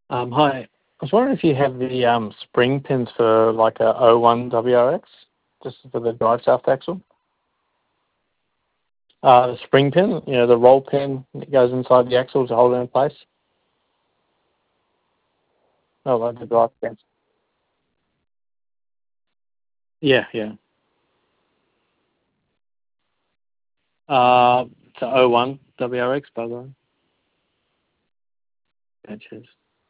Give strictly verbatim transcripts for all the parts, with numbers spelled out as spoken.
Um, hi. I was wondering if you have the um, spring pins for like a oh one W R X, just for the drive shaft axle. Uh, the spring pin, you know, the roll pin that goes inside the axle to hold it in place. Oh, like the drive pins. Yeah, yeah. Uh, it's a oh one W R X, by the way. Yeah, cheers.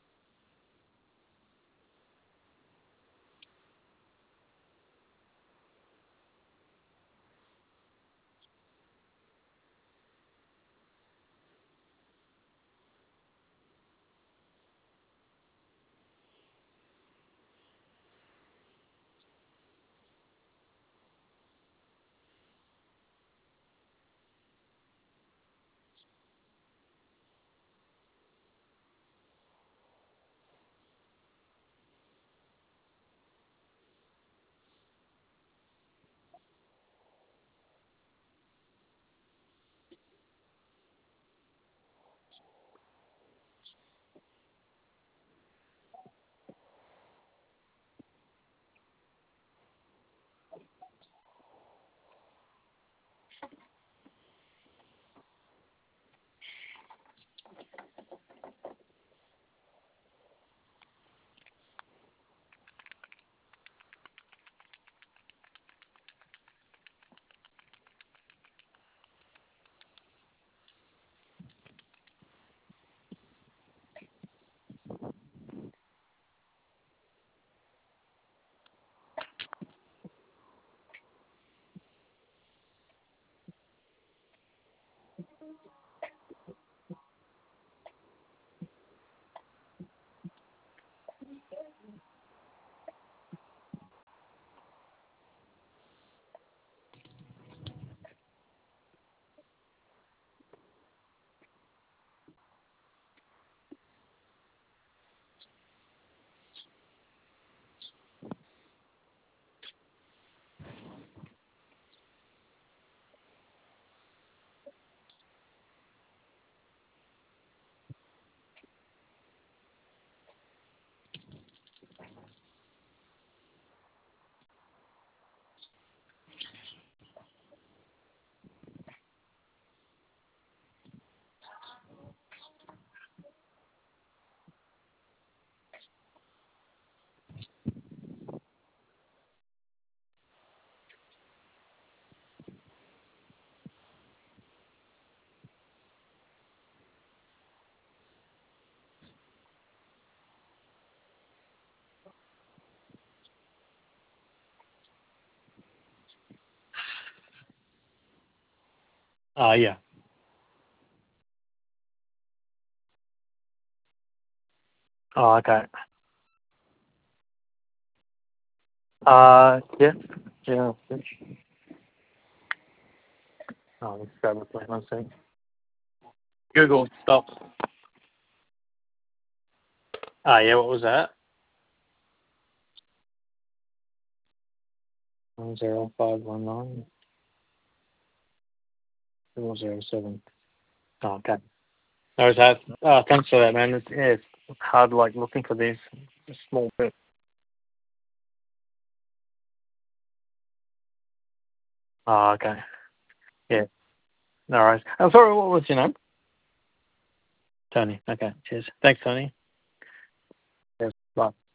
Uh, yeah. Oh, okay. Uh, yeah. Yeah. Oh, let's grab a plate one second. Google, stop. Ah, yeah, what was that? One zero five one nine four zero seven. Oh, okay. No, it's that. Oh, thanks for that, man. It's, yeah, it's hard, like, looking for these small bits. Oh, okay. Yeah. No worries. I'm sorry, what was your name? Tony. Okay, cheers. Thanks, Tony. Yes, bye.